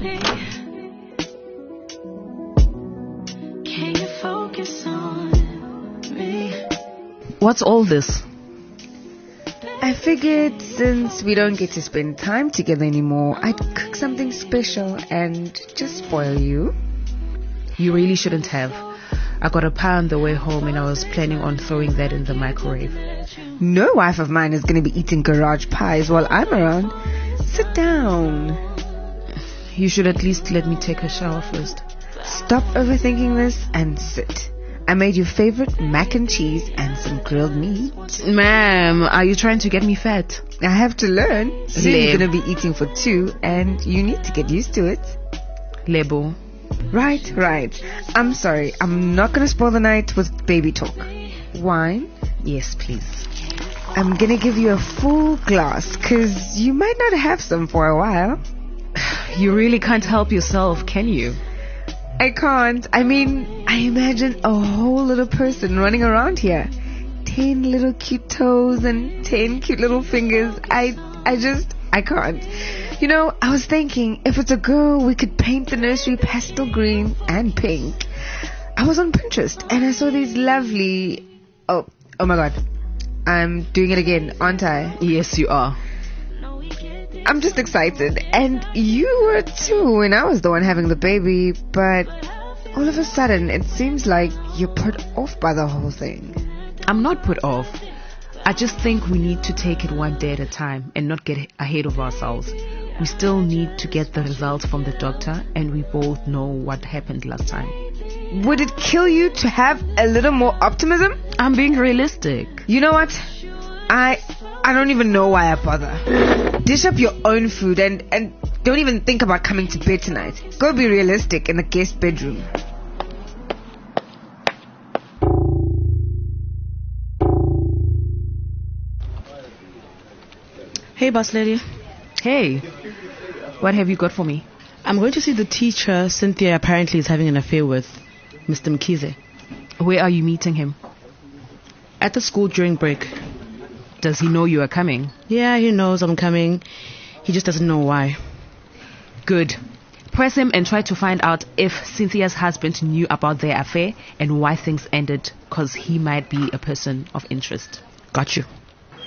me? Can you focus on me? What's all this? I figured since we don't get to spend time together anymore, I'd cook something special and just spoil you. You really shouldn't have. I got a pie on the way home and I was planning on throwing that in the microwave. No wife of mine is going to be eating garage pies while I'm around. Sit down. You should at least let me take a shower first. Stop overthinking this and sit. I made your favorite mac and cheese and some grilled meat. Ma'am, are you trying to get me fat? I have to learn. Soon Leb. you're going to be eating for two and you need to get used to it. Lebo. Right. I'm sorry. I'm not going to spoil the night with baby talk. Wine? Yes, please. I'm going to give you a full glass because you might not have some for a while. You really can't help yourself, can you? I can't. I mean, I imagine a whole little person running around here. 10 little cute toes and 10 cute little fingers. I can't. You know, I was thinking if it's a girl, we could paint the nursery pastel green and pink. I was on Pinterest and I saw these lovely... Oh my God. I'm doing it again, aren't I? Yes, you are. I'm just excited. And you were too when I was the one having the baby. But all of a sudden, it seems like you're put off by the whole thing. I'm not put off. I just think we need to take it one day at a time and not get ahead of ourselves. We still need to get the results from the doctor, and we both know what happened last time. Would it kill you to have a little more optimism? I'm being realistic. You know what? I don't even know why I bother. Dish up your own food and don't even think about coming to bed tonight. Go be realistic in the guest bedroom. Hey, boss lady. Hey, what have you got for me? I'm going to see the teacher Cynthia apparently is having an affair with, Mr. Mkhize. Where are you meeting him? At the school during break. Does he know you are coming? Yeah, he knows I'm coming. He just doesn't know why. Good. Press him and try to find out if Cynthia's husband knew about their affair and why things ended, because he might be a person of interest. Got you.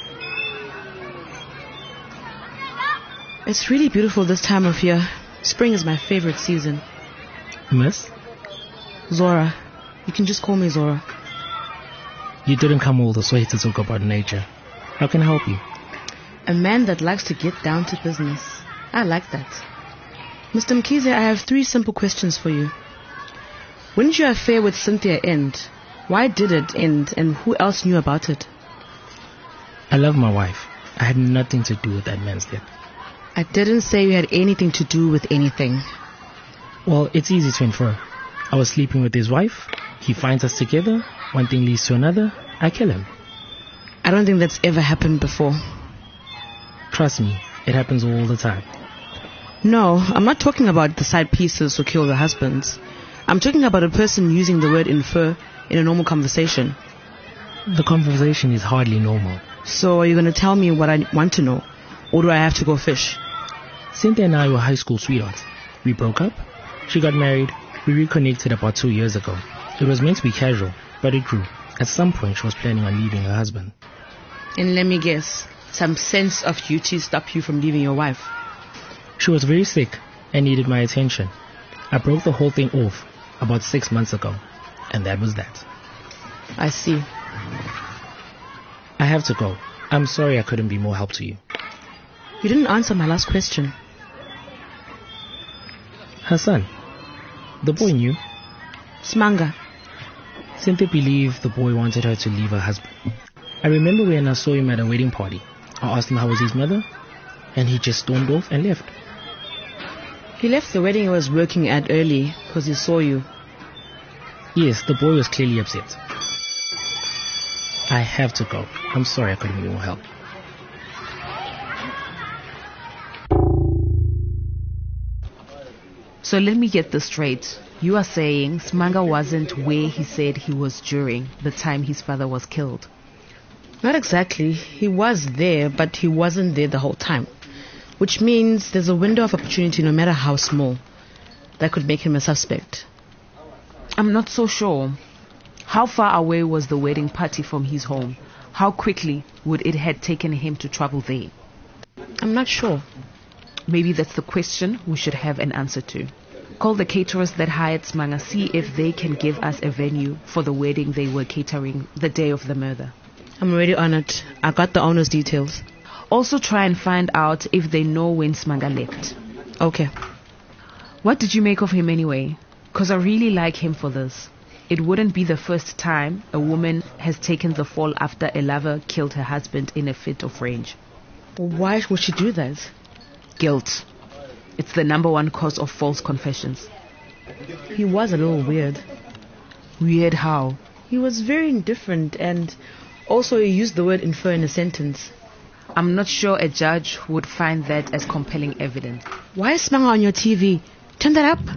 It's really beautiful this time of year. Spring is my favorite season. Miss? Zora. You can just call me Zora. You didn't come all this way to talk about nature. How can I help you? A man that likes to get down to business. I like that. Mr. Mkhize, I have 3 simple questions for you. When did your affair with Cynthia end? Why did it end, and who else knew about it? I love my wife. I had nothing to do with that man's death. I didn't say you had anything to do with anything. Well, it's easy to infer. I was sleeping with his wife. He finds us together. One thing leads to another. I kill him. I don't think that's ever happened before. Trust me, it happens all the time. No, I'm not talking about the side pieces who kill their husbands. I'm talking about a person using the word infer in a normal conversation. The conversation is hardly normal. So are you going to tell me what I want to know? Or do I have to go fish? Cynthia and I were high school sweethearts. We broke up. She got married. We reconnected about 2 years ago. It was meant to be casual, but it grew. At some point, she was planning on leaving her husband. And let me guess, some sense of duty stopped you from leaving your wife. She was very sick and needed my attention. I broke the whole thing off about 6 months ago, and that was that. I see. I have to go. I'm sorry I couldn't be more help to you. You didn't answer my last question. Her son. The boy knew. Smanga. Cynthia believed the boy wanted her to leave her husband. I remember when I saw him at a wedding party. I asked him how was his mother, and he just stormed off and left. He left the wedding he was working at early because he saw you. Yes, the boy was clearly upset. I have to go. I'm sorry I couldn't be more help. So let me get this straight. You are saying Smanga wasn't where he said he was during the time his father was killed? Not exactly. He was there, but he wasn't there the whole time. which means there's a window of opportunity, no matter how small, that could make him a suspect. I'm not so sure. How far away was the wedding party from his home? How quickly would it have taken him to travel there? I'm not sure. Maybe that's the question we should have an answer to. Call the caterers that hired Smanga, see if they can give us a venue for the wedding they were catering the day of the murder. I'm already on it. I got the owner's details. Also try and find out if they know when Smanga left. Okay. What did you make of him anyway? 'Cause I really like him for this. It wouldn't be the first time a woman has taken the fall after a lover killed her husband in a fit of rage. Why would she do that? Guilt. It's the number one cause of false confessions. He was a little weird. Weird how? He was very indifferent, and also he used the word infer in a sentence. I'm not sure a judge would find that as compelling evidence. Why is Smanga on your TV? Turn that up.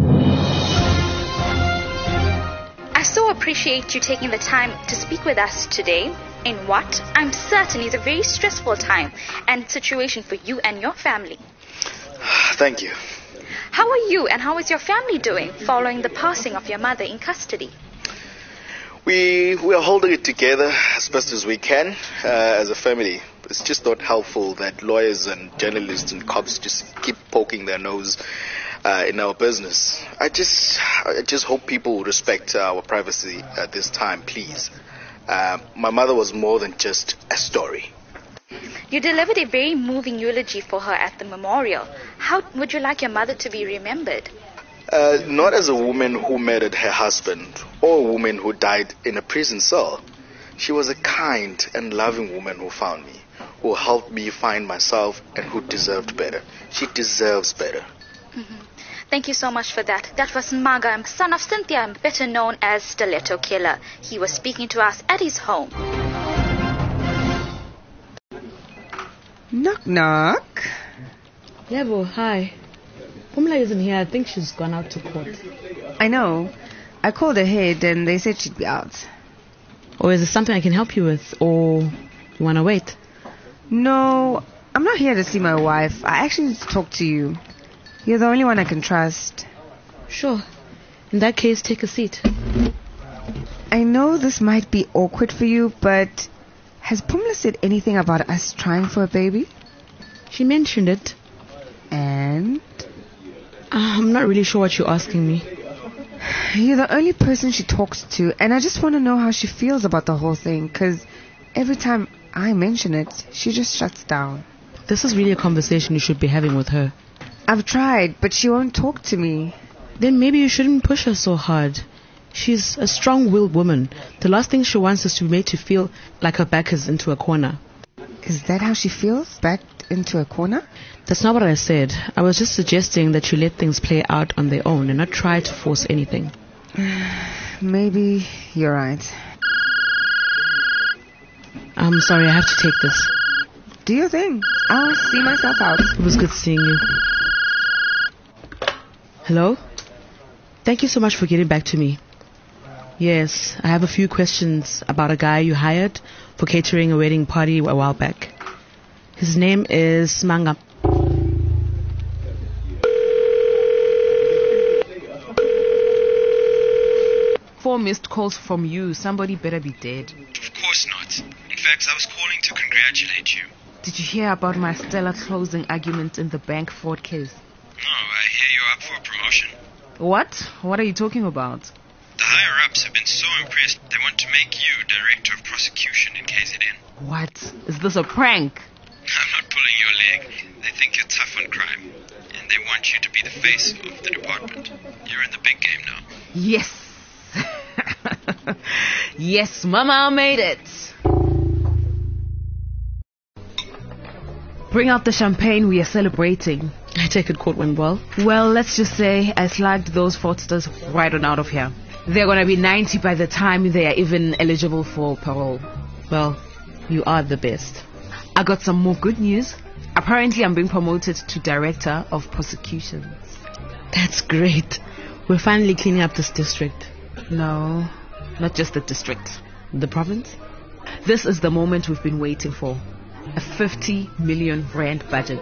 I so appreciate you taking the time to speak with us today in what I'm certain is a very stressful time and situation for you and your family. Thank you. How are you and how is your family doing following the passing of your mother in custody? We are holding it together as best as we can as a family. It's just not helpful that lawyers and journalists and cops just keep poking their nose in our business. I just hope people will respect our privacy at this time, please. My mother was more than just a story. You delivered a very moving eulogy for her at the memorial. How would you like your mother to be remembered? Not as a woman who murdered her husband or a woman who died in a prison cell. She was a kind and loving woman who found me, who helped me find myself, and who deserved better. She deserves better. Mm-hmm. Thank you so much for that. That was Maga, son of Cynthia, better known as Stiletto Killer. He was speaking to us at his home. Knock, knock. Lebo, hi. Pumla isn't here. I think she's gone out to court. I know. I called ahead and they said she'd be out. Or is there something I can help you with? Or you want to wait? No, I'm not here to see my wife. I actually need to talk to you. You're the only one I can trust. Sure. In that case, take a seat. I know this might be awkward for you, but has Pumla said anything about us trying for a baby? She mentioned it. And? I'm not really sure what you're asking me. You're the only person she talks to, and I just want to know how she feels about the whole thing, because every time I mention it, she just shuts down. This is really a conversation you should be having with her. I've tried, but she won't talk to me. Then maybe you shouldn't push her so hard. She's a strong-willed woman. The last thing she wants is to be made to feel like her back is into a corner. Is that how she feels? Backed into a corner? That's not what I said. I was just suggesting that you let things play out on their own and not try to force anything. Maybe you're right. I'm sorry, I have to take this. Do your thing. I'll see myself out. It was good seeing you. Hello? Thank you so much for getting back to me. Yes, I have a few questions about a guy you hired for catering a wedding party a while back. His name is Smanga. 4 missed calls from you. Somebody better be dead. Of course not. In fact, I was calling to congratulate you. Did you hear about my stellar closing argument in the bank fraud case? No, I hear you're up for a promotion. What? What are you talking about? The higher-ups have been so impressed they want to make you Director of Prosecution in KZN. What? Is this a prank? I'm not pulling your leg. They think you're tough on crime, and they want you to be the face of the department. You're in the big game now. Yes. Yes, Mama made it. Bring out the champagne, we are celebrating. I take it court went well. Well, let's just say I slagged those fraudsters right on out of here. They're going to be 90 by the time they are even eligible for parole. Well, you are the best. I got some more good news. Apparently, I'm being promoted to Director of Prosecutions. That's great. We're finally cleaning up this district. No, not just the district. The province? This is the moment we've been waiting for. A 50 million rand budget.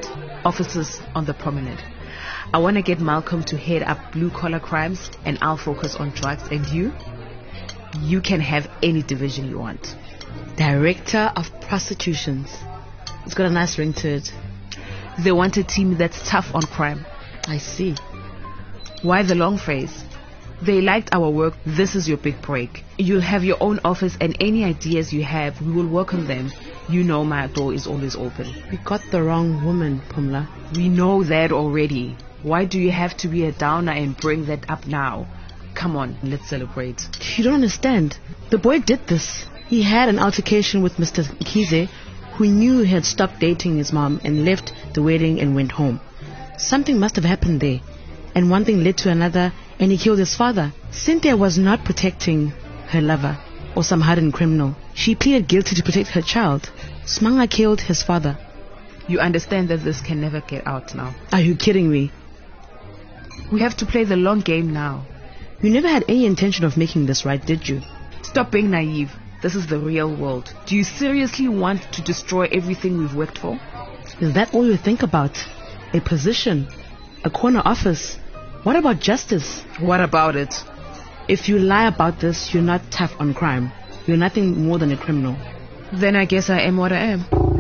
officers on the promenade. I want to get Malcolm to head up blue-collar crimes, and I'll focus on drugs. And you can have any division you want. Director of Prostitutions. It's got a nice ring to it. They want a team that's tough on crime. I see. Why the long phrase? They liked our work. This is your big break. You'll have your own office, and any ideas you have, we will work on them. You know my door is always open. We got the wrong woman, Pumla. We know that already. Why do you have to be a downer and bring that up now? Come on, let's celebrate. You don't understand. The boy did this. He had an altercation with Mr. Mkhize, who knew he had stopped dating his mom and left the wedding and went home. Something must have happened there, and one thing led to another, and he killed his father. Cynthia was not protecting her lover or some hardened criminal. She pleaded guilty to protect her child. Smanga killed his father. You understand that this can never get out now. Are you kidding me? We have to play the long game now. You never had any intention of making this right, did you? Stop being naive. This is the real world. Do you seriously want to destroy everything we've worked for? Is that all you think about? A position? A corner office? What about justice? What about it? If you lie about this, you're not tough on crime. You're nothing more than a criminal. Then I guess I am what I am.